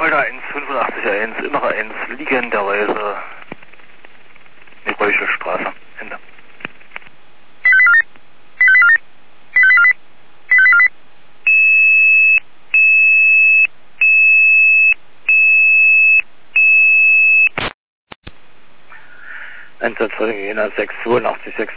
Volta 1, 85 innere 1, liegenderweise die Reuchelstraße. Ende. Einsatz Jena 6, 82, 6.